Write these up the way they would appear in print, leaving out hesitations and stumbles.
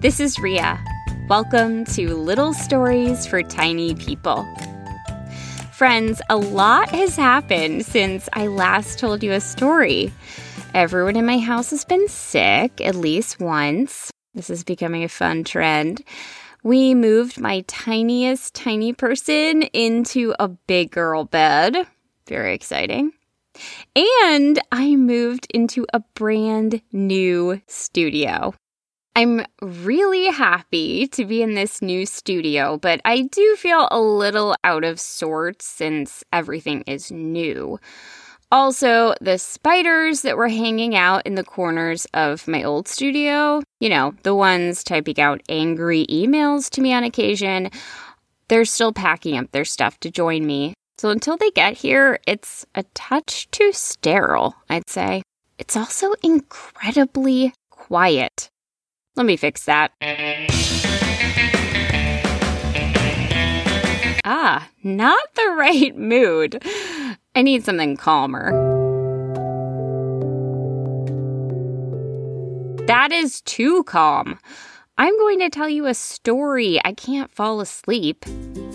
This is Ria. Welcome to Little Stories for Tiny People. Friends, a lot has happened since I last told you a story. Everyone in my house has been sick at least once. This is becoming a fun trend. We moved my tiniest tiny person into a big girl bed. Very exciting. And I moved into a brand new studio. I'm really happy to be in this new studio, but I do feel a little out of sorts since everything is new. Also, the spiders that were hanging out in the corners of my old studio, the ones typing out angry emails to me on occasion, they're still packing up their stuff to join me. So until they get here, it's a touch too sterile, I'd say. It's also incredibly quiet. Let me fix that. Not the right mood. I need something calmer. That is too calm. I'm going to tell you a story. I can't fall asleep.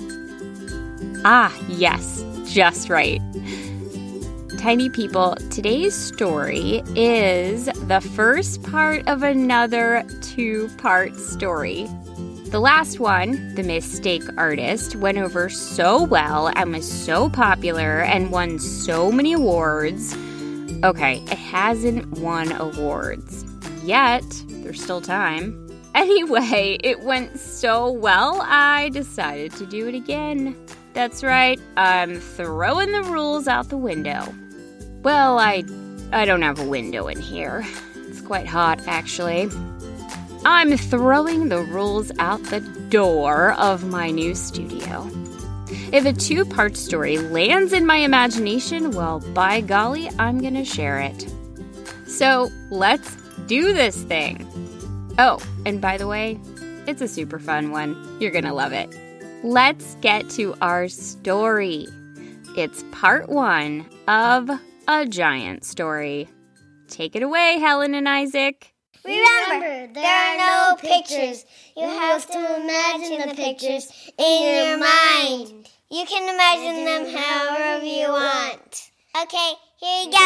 Yes, just right. Tiny people, today's story is the first part of another two-part story. The last one, The Mistake Artist, went over so well and was so popular and won so many awards. Okay, it hasn't won awards yet. There's still time. Anyway, it went so well, I decided to do it again. That's right, I'm throwing the rules out the window. Well, I don't have a window in here. It's quite hot, actually. I'm throwing the rules out the door of my new studio. If a two-part story lands in my imagination, well, by golly, I'm gonna share it. So, let's do this thing. Oh, and by the way, it's a super fun one. You're gonna love it. Let's get to our story. It's part one of a giant story. Take it away, Helen and Isaac. Remember, there are no pictures. You have to imagine the pictures in your mind. You can imagine them however you want. Okay, here you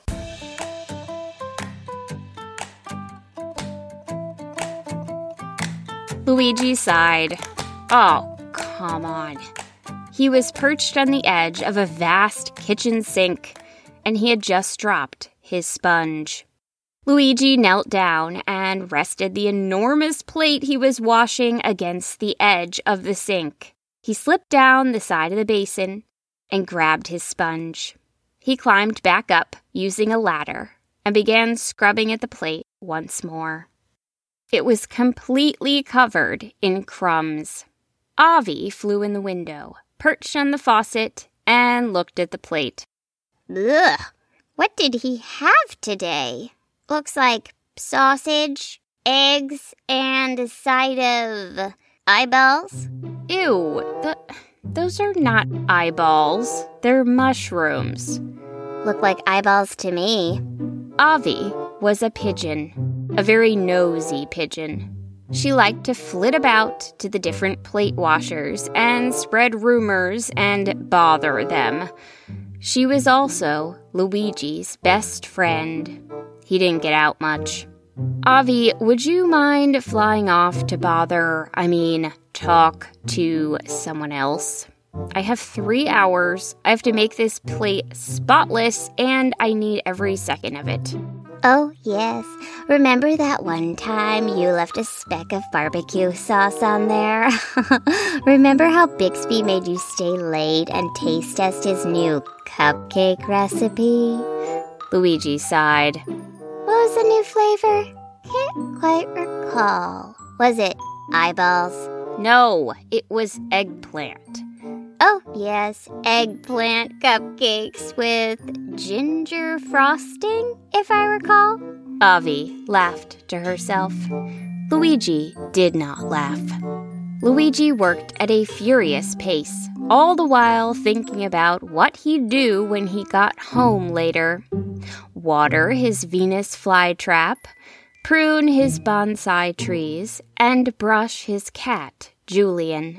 go. Luigi sighed. Oh, come on. He was perched on the edge of a vast kitchen sink, and he had just dropped his sponge. Luigi knelt down and rested the enormous plate he was washing against the edge of the sink. He slipped down the side of the basin and grabbed his sponge. He climbed back up using a ladder and began scrubbing at the plate once more. It was completely covered in crumbs. Avi flew in the window, perched on the faucet, and looked at the plate. Ugh, what did he have today? Looks like sausage, eggs, and a side of eyeballs. Ew, those are not eyeballs. They're mushrooms. Look like eyeballs to me. Avi was a pigeon, a very nosy pigeon. She liked to flit about to the different plate washers and spread rumors and bother them. She was also Luigi's best friend. He didn't get out much. Avi, would you mind flying off to talk to someone else? I have 3 hours. I have to make this plate spotless, and I need every second of it. Oh, yes. Remember that one time you left a speck of barbecue sauce on there? Remember how Bixby made you stay late and taste test his new cupcake recipe? Luigi sighed. What was the new flavor? Can't quite recall. Was it eyeballs? No, it was eggplant. Oh, yes, eggplant cupcakes with ginger frosting, if I recall. Avi laughed to herself. Luigi did not laugh. Luigi worked at a furious pace, all the while thinking about what he'd do when he got home later. Water his Venus flytrap, prune his bonsai trees, and brush his cat, Julian.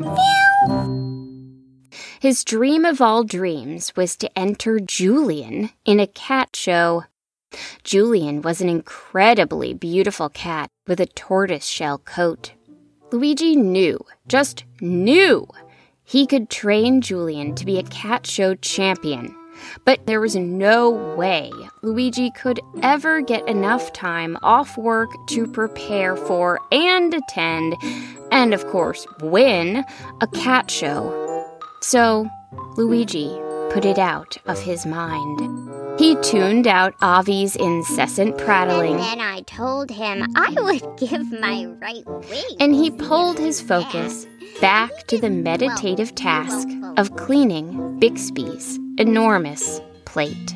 His dream of all dreams was to enter Julian in a cat show. Julian was an incredibly beautiful cat with a tortoiseshell coat. Luigi knew, just knew, he could train Julian to be a cat show champion. But there was no way Luigi could ever get enough time off work to prepare for and attend, and of course win, a cat show. So Luigi put it out of his mind. He tuned out Avi's incessant prattling. And then I told him I would give my right wing. And he pulled his focus back to the meditative task of cleaning Bixby's enormous plate.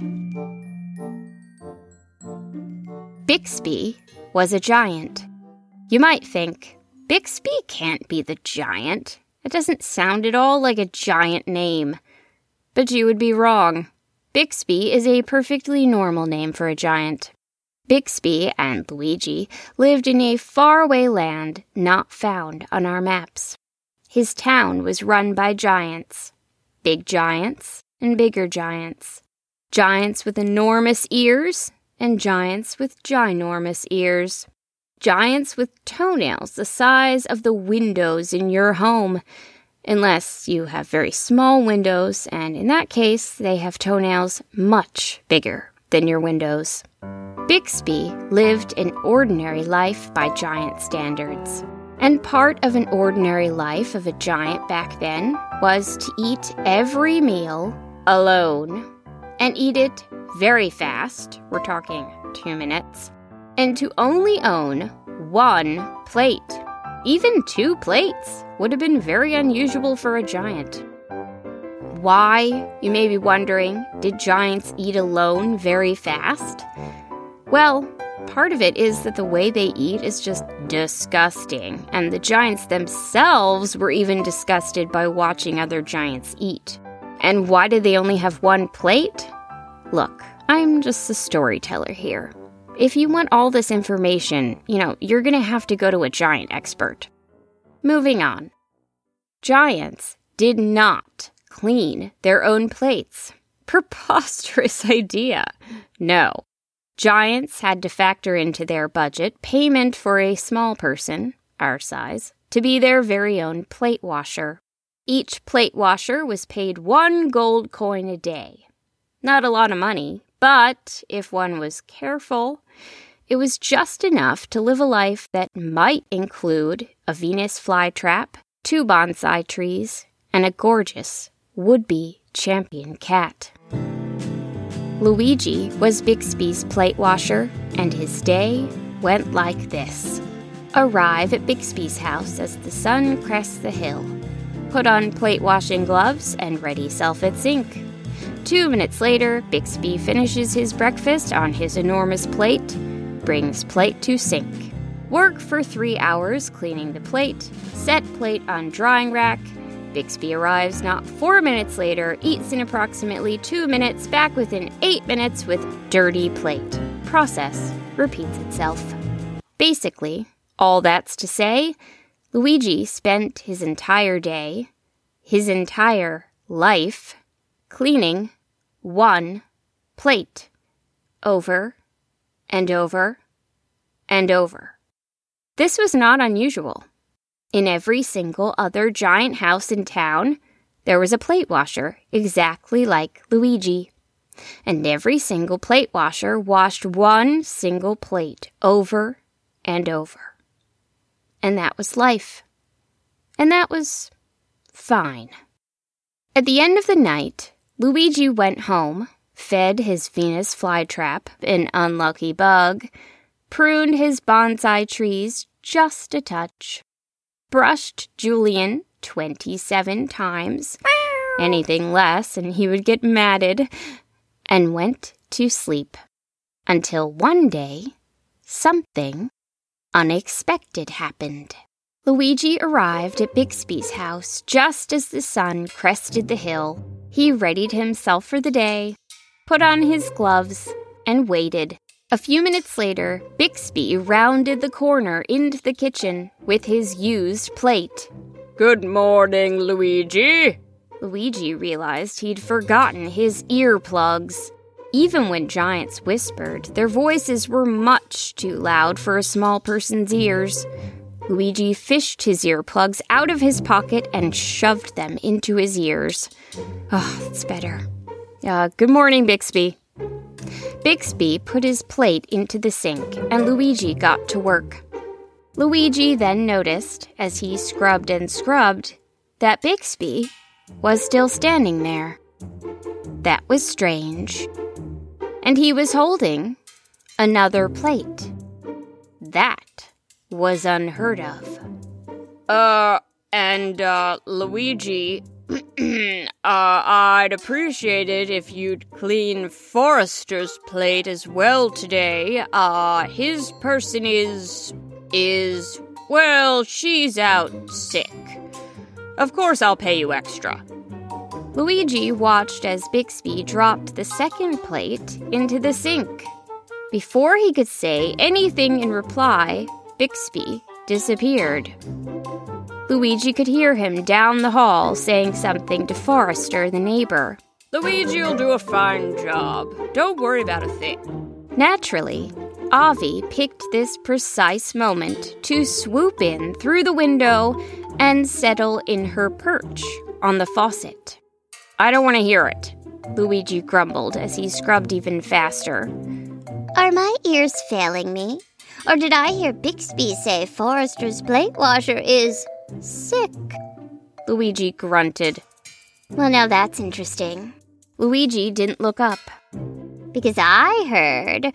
Bixby was a giant. You might think, Bixby can't be the giant. It doesn't sound at all like a giant name. But you would be wrong. Bixby is a perfectly normal name for a giant. Bixby and Luigi lived in a faraway land not found on our maps. His town was run by giants. Big giants and bigger giants. Giants with enormous ears and giants with ginormous ears. Giants with toenails the size of the windows in your home, unless you have very small windows, and in that case, they have toenails much bigger than your windows. Bixby lived an ordinary life by giant standards. And part of an ordinary life of a giant back then was to eat every meal alone, and eat it very fast, we're talking 2 minutes, and to only own 1 plate. Even 2 plates would have been very unusual for a giant. Why, you may be wondering, did giants eat alone very fast? Well, part of it is that the way they eat is just disgusting, and the giants themselves were even disgusted by watching other giants eat. And why did they only have 1 plate? Look, I'm just a storyteller here. If you want all this information, you're gonna have to go to a giant expert. Moving on. Giants did not clean their own plates. Preposterous idea. No. Giants had to factor into their budget payment for a small person, our size, to be their very own plate washer. Each plate washer was paid 1 gold coin a day. Not a lot of money, but if one was careful, it was just enough to live a life that might include a Venus flytrap, 2 bonsai trees, and a gorgeous would-be champion cat. Luigi was Bixby's plate washer, and his day went like this. Arrive at Bixby's house as the sun crests the hill. Put on plate washing gloves and ready self at sink. 2 minutes later, Bixby finishes his breakfast on his enormous plate, brings plate to sink. Work for 3 hours cleaning the plate, set plate on drying rack. Bixby arrives not 4 minutes later, eats in approximately 2 minutes, back within 8 minutes with dirty plate. Process repeats itself. Basically, all that's to say, Luigi spent his entire day, his entire life, cleaning 1 plate over and over and over. This was not unusual. In every single other giant house in town, there was a plate washer exactly like Luigi. And every single plate washer washed 1 single plate over and over. And that was life. And that was fine. At the end of the night, Luigi went home, fed his Venus flytrap, an unlucky bug, pruned his bonsai trees just a touch, brushed Julian 27 times, anything less and he would get matted, and went to sleep. Until one day, something unexpected happened. Luigi arrived at Bixby's house just as the sun crested the hill. He readied himself for the day, put on his gloves, and waited. A few minutes later, Bixby rounded the corner into the kitchen with his used plate. "Good morning, Luigi." Luigi realized he'd forgotten his earplugs. Even when giants whispered, their voices were much too loud for a small person's ears. Luigi fished his earplugs out of his pocket and shoved them into his ears. Oh, that's better. Good morning, Bixby. Bixby put his plate into the sink, and Luigi got to work. Luigi then noticed, as he scrubbed and scrubbed, that Bixby was still standing there. That was strange. And he was holding another plate. That was unheard of. Luigi, I'd appreciate it if you'd clean Forrester's plate as well today. His person well, she's out sick. Of course I'll pay you extra. Luigi watched as Bixby dropped the second plate into the sink. Before he could say anything in reply, Bixby disappeared. Luigi could hear him down the hall saying something to Forrester, the neighbor. "Luigi'll do a fine job. Don't worry about a thing." Naturally, Avi picked this precise moment to swoop in through the window and settle in her perch on the faucet. "I don't want to hear it," Luigi grumbled as he scrubbed even faster. Are my ears failing me? Or did I hear Bixby say Forrester's plate washer is sick? Luigi grunted. Well, now that's interesting. Luigi didn't look up. Because I heard...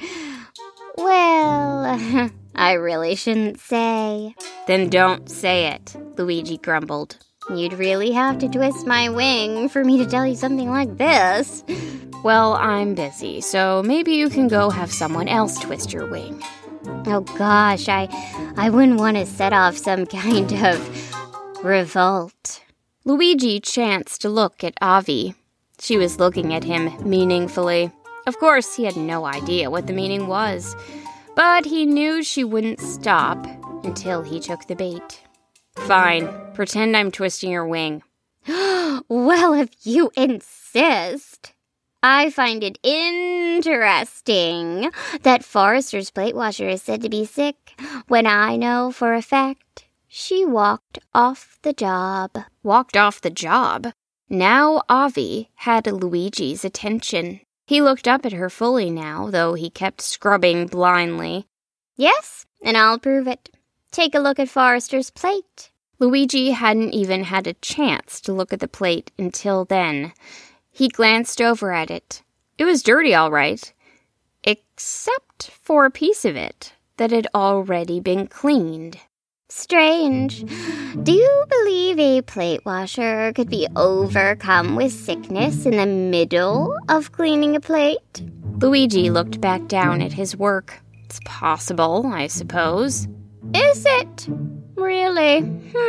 Well, I really shouldn't say. Then don't say it, Luigi grumbled. You'd really have to twist my wing for me to tell you something like this. Well, I'm busy, so maybe you can go have someone else twist your wing. Oh gosh, I wouldn't want to set off some kind of revolt. Luigi chanced to look at Avi. She was looking at him meaningfully. Of course, he had no idea what the meaning was, but he knew she wouldn't stop until he took the bait. Fine, pretend I'm twisting your wing. Well, if you insist. I find it interesting that Forrester's plate washer is said to be sick when I know for a fact she walked off the job. Walked off the job? Now Avi had Luigi's attention. He looked up at her fully now, though he kept scrubbing blindly. Yes, and I'll prove it. Take a look at Forrester's plate. Luigi hadn't even had a chance to look at the plate until then. He glanced over at it. It was dirty, all right, except for a piece of it that had already been cleaned. Strange. Do you believe a plate washer could be overcome with sickness in the middle of cleaning a plate? Luigi looked back down at his work. It's possible, I suppose. Is it? Really?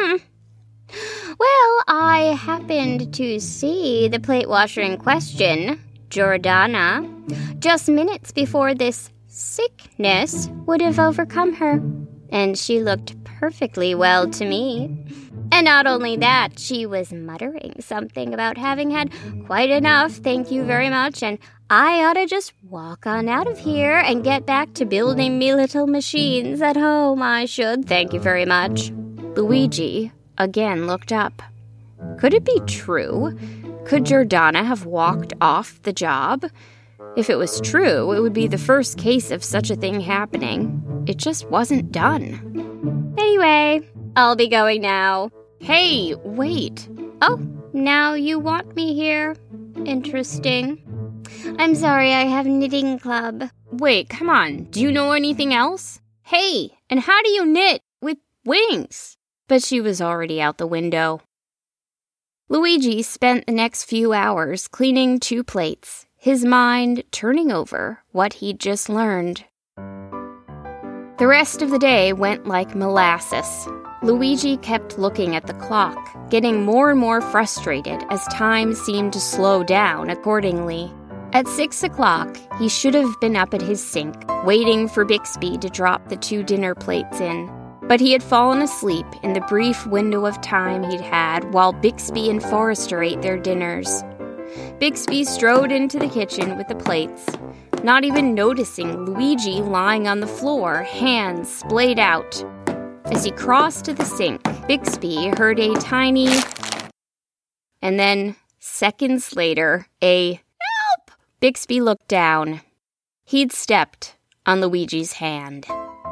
Well, I happened to see the plate washer in question, Jordana, just minutes before this sickness would have overcome her. And she looked perfectly well to me. And not only that, she was muttering something about having had quite enough, thank you very much, and I ought to just walk on out of here and get back to building me little machines at home, I should, thank you very much. Luigi again looked up. Could it be true? Could Jordana have walked off the job? If it was true, it would be the first case of such a thing happening. It just wasn't done. Anyway, I'll be going now. Hey, wait. Oh, now you want me here? Interesting. I'm sorry, I have knitting club. Wait, come on. Do you know anything else? Hey, and how do you knit with wings? But she was already out the window. Luigi spent the next few hours cleaning 2 plates, his mind turning over what he'd just learned. The rest of the day went like molasses. Luigi kept looking at the clock, getting more and more frustrated as time seemed to slow down accordingly. At 6 o'clock, he should have been up at his sink, waiting for Bixby to drop the 2 dinner plates in. But he had fallen asleep in the brief window of time he'd had while Bixby and Forrester ate their dinners. Bixby strode into the kitchen with the plates, not even noticing Luigi lying on the floor, hands splayed out. As he crossed to the sink, Bixby heard a tiny... and then, seconds later, a "Help!" Bixby looked down. He'd stepped on Luigi's hand.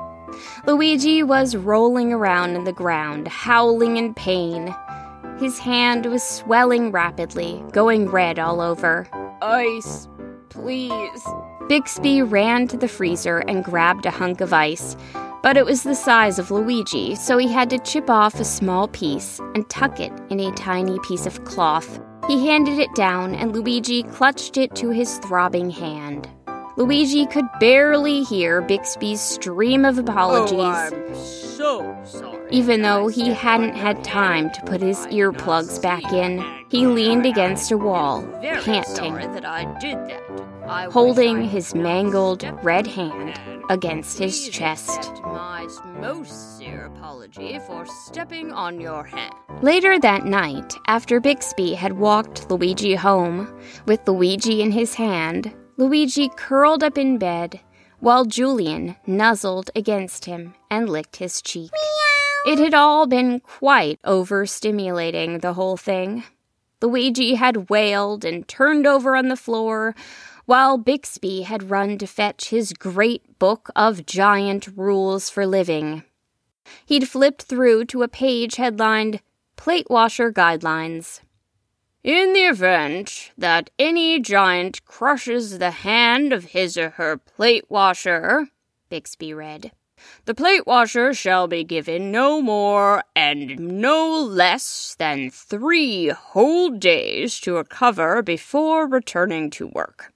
Luigi was rolling around in the ground, howling in pain. His hand was swelling rapidly, going red all over. "Ice, please." Bixby ran to the freezer and grabbed a hunk of ice, but it was the size of Luigi, so he had to chip off a small piece and tuck it in a tiny piece of cloth. He handed it down, and Luigi clutched it to his throbbing hand. Luigi could barely hear Bixby's stream of apologies. I'm so sorry. Even though he hadn't had time to put his earplugs back in, he leaned against a wall, panting, That I did that. holding his mangled red hand against his chest. My most sincere apology for stepping on your hand. Later that night, after Bixby had walked Luigi home, with Luigi in his hand, Luigi curled up in bed, while Julian nuzzled against him and licked his cheek. Meow. It had all been quite overstimulating, the whole thing. Luigi had wailed and turned over on the floor, while Bixby had run to fetch his great book of giant rules for living. He'd flipped through to a page headlined, Plate Washer Guidelines. In the event that any giant crushes the hand of his or her plate washer, Bixby read, the plate washer shall be given no more and no less than 3 whole days to recover before returning to work.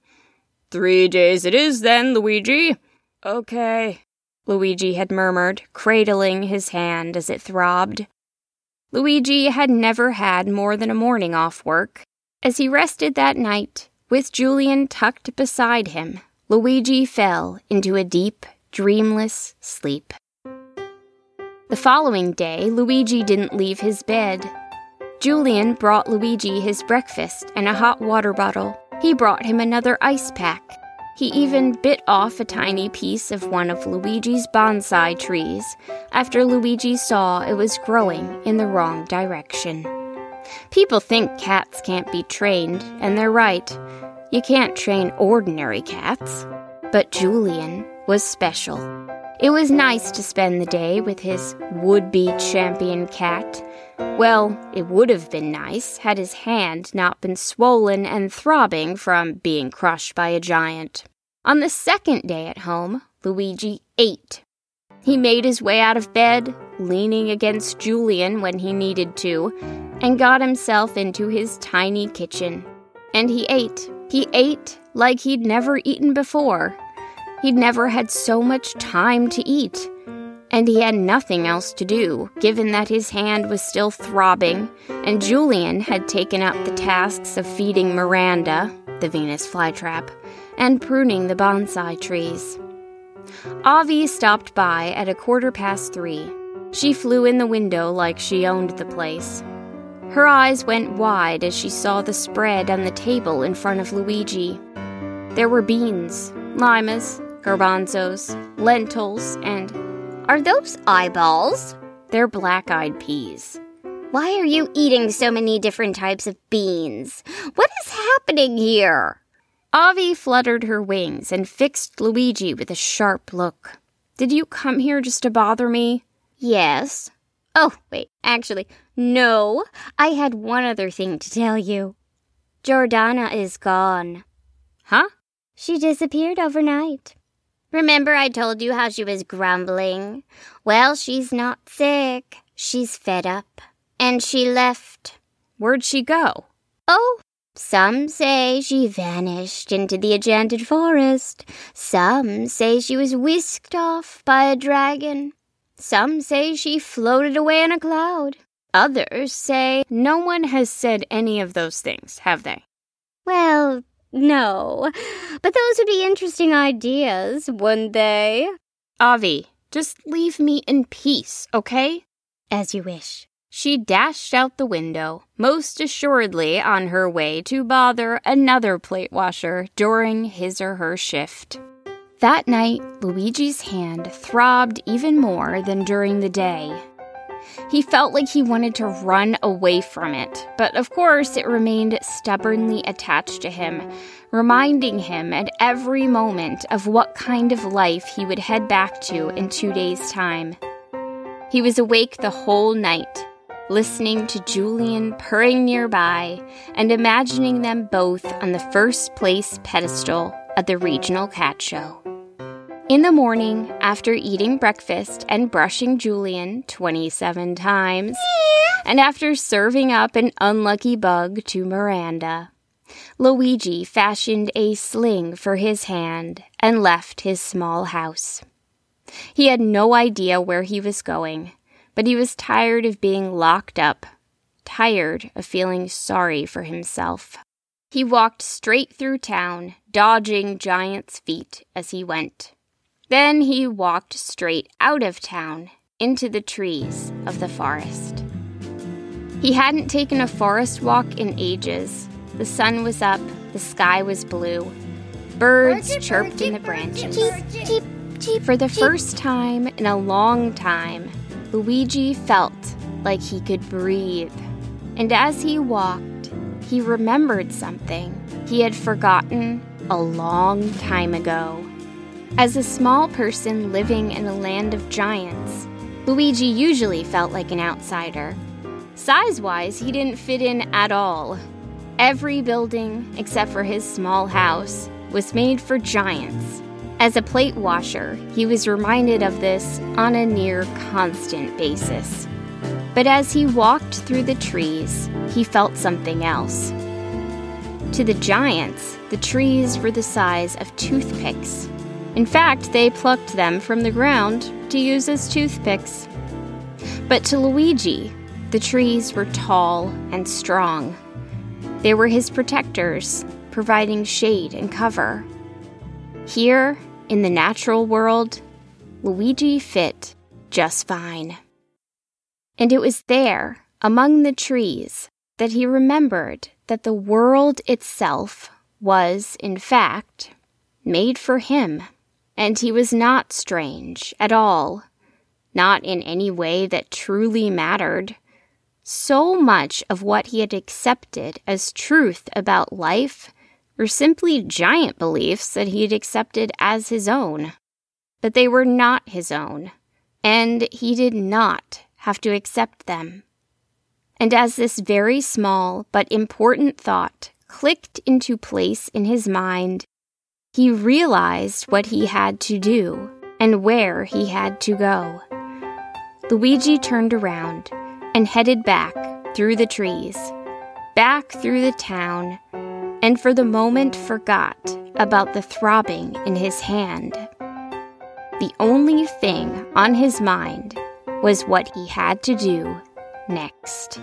3 days it is then, Luigi. Okay, Luigi had murmured, cradling his hand as it throbbed. Luigi had never had more than a morning off work. As he rested that night, with Julian tucked beside him, Luigi fell into a deep, dreamless sleep. The following day, Luigi didn't leave his bed. Julian brought Luigi his breakfast and a hot water bottle. He brought him another ice pack. He even bit off a tiny piece of one of Luigi's bonsai trees after Luigi saw it was growing in the wrong direction. People think cats can't be trained, and they're right. You can't train ordinary cats. But Julian was special. It was nice to spend the day with his would-be champion cat. Well, it would have been nice had his hand not been swollen and throbbing from being crushed by a giant. On the second day at home, Luigi ate. He made his way out of bed, leaning against Julian when he needed to, and got himself into his tiny kitchen. And he ate. He ate like he'd never eaten before. He'd never had so much time to eat. And he had nothing else to do, given that his hand was still throbbing, and Julian had taken up the tasks of feeding Miranda, the Venus flytrap, and pruning the bonsai trees. Avi stopped by at 3:15. She flew in the window like she owned the place. Her eyes went wide as she saw the spread on the table in front of Luigi. There were beans, limas, garbanzos, lentils, and... Are those eyeballs? They're black-eyed peas. Why are you eating so many different types of beans? What is happening here? Avi fluttered her wings and fixed Luigi with a sharp look. Did you come here just to bother me? Yes. Oh, wait, actually, no. I had one other thing to tell you. Jordana is gone. Huh? She disappeared overnight. Remember I told you how she was grumbling? Well, she's not sick. She's fed up. And she left. Where'd she go? Oh, some say she vanished into the enchanted forest. Some say she was whisked off by a dragon. Some say she floated away in a cloud. Others say... No one has said any of those things, have they? Well, No, but those would be interesting ideas, wouldn't they? Avi, just leave me in peace, okay? As you wish. She dashed out the window, most assuredly on her way to bother another plate washer during his or her shift. That night, Luigi's hand throbbed even more than during the day. He felt like he wanted to run away from it, but of course it remained stubbornly attached to him, reminding him at every moment of what kind of life he would head back to in 2 days' time. He was awake the whole night, listening to Julian purring nearby and imagining them both on the first place pedestal at the regional cat show. In the morning, after eating breakfast and brushing Julian 27 times, and after serving up an unlucky bug to Miranda, Luigi fashioned a sling for his hand and left his small house. He had no idea where he was going, but he was tired of being locked up, tired of feeling sorry for himself. He walked straight through town, dodging Giant's feet as he went. Then he walked straight out of town into the trees of the forest. He hadn't taken a forest walk in ages. The sun was up, the sky was blue. Birds chirped in the branches. For the first time in a long time, Luigi felt like he could breathe. And as he walked, he remembered something he had forgotten a long time ago. As a small person living in a land of giants, Luigi usually felt like an outsider. Size-wise, he didn't fit in at all. Every building, except for his small house, was made for giants. As a plate washer, he was reminded of this on a near constant basis. But as he walked through the trees, he felt something else. To the giants, the trees were the size of toothpicks. In fact, they plucked them from the ground to use as toothpicks. But to Luigi, the trees were tall and strong. They were his protectors, providing shade and cover. Here, in the natural world, Luigi fit just fine. And it was there, among the trees, that he remembered that the world itself was, in fact, made for him. And he was not strange at all, not in any way that truly mattered. So much of what he had accepted as truth about life were simply giant beliefs that he had accepted as his own. But they were not his own, and he did not have to accept them. And as this very small but important thought clicked into place in his mind, he realized what he had to do and where he had to go. Luigi turned around and headed back through the trees, back through the town, and for the moment forgot about the throbbing in his hand. The only thing on his mind was what he had to do next.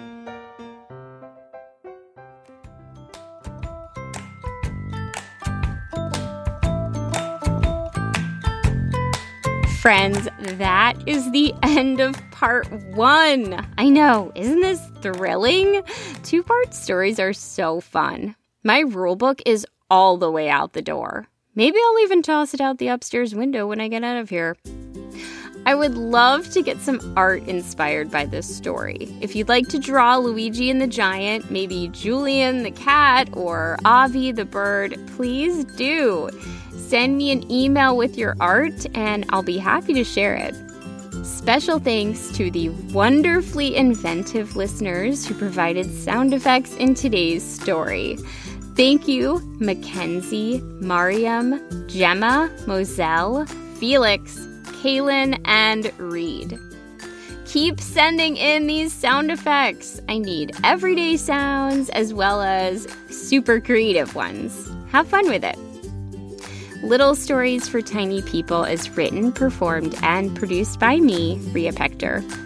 Friends, that is the end of part 1. I know, isn't this thrilling? 2-part stories are so fun. My rulebook is all the way out the door. Maybe I'll even toss it out the upstairs window when I get out of here. I would love to get some art inspired by this story. If you'd like to draw Luigi and the Giant, maybe Julian the cat, or Avi the bird, please do. Send me an email with your art and I'll be happy to share it. Special thanks to the wonderfully inventive listeners who provided sound effects in today's story. Thank you, Mackenzie, Mariam, Gemma, Moselle, Felix, Kaylin, and Reed. Keep sending in these sound effects. I need everyday sounds as well as super creative ones. Have fun with it. Little Stories for Tiny People is written, performed, and produced by me, Rhea Pector.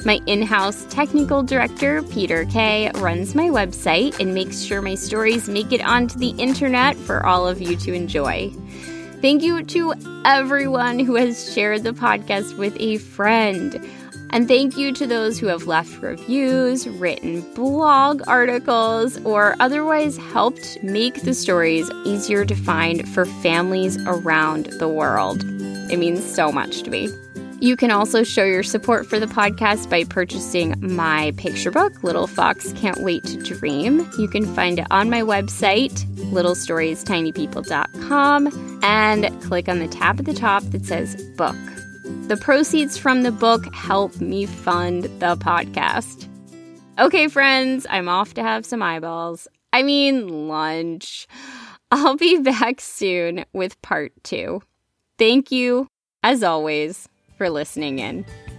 My in-house technical director, Peter Kay, runs my website and makes sure my stories make it onto the internet for all of you to enjoy. Thank you to everyone who has shared the podcast with a friend. And thank you to those who have left reviews, written blog articles, or otherwise helped make the stories easier to find for families around the world. It means so much to me. You can also show your support for the podcast by purchasing my picture book, Little Fox Can't Wait to Dream. You can find it on my website, littlestoriestinypeople.com, and click on the tab at the top that says Book. The proceeds from the book help me fund the podcast. Okay, friends, I'm off to have some eyeballs. I mean, lunch. I'll be back soon with part 2. Thank you, as always, for listening in.